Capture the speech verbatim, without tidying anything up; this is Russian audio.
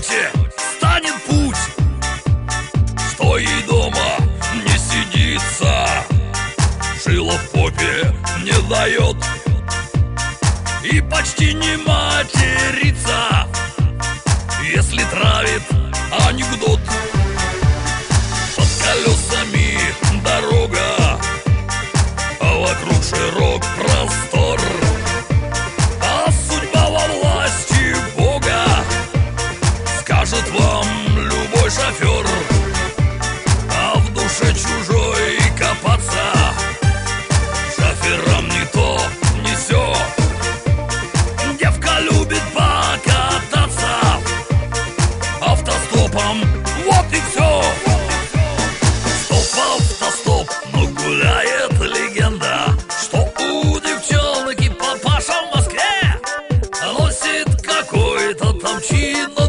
работе станет путь, что ей дома не сидится, шило в попе не дает и почти не матерится, если травит анекдот. Под колесами дорога, а вокруг широк простор, а судьба во власти Бога, скажет вам любой шофер. А в душе чужой копаться шоферам не то, не сё. Девка любит покататься автостопом, вот и все. Стоп, автостоп, но гуляет легенда, что у девчонок и папаша в Москве носит какой-то там чин.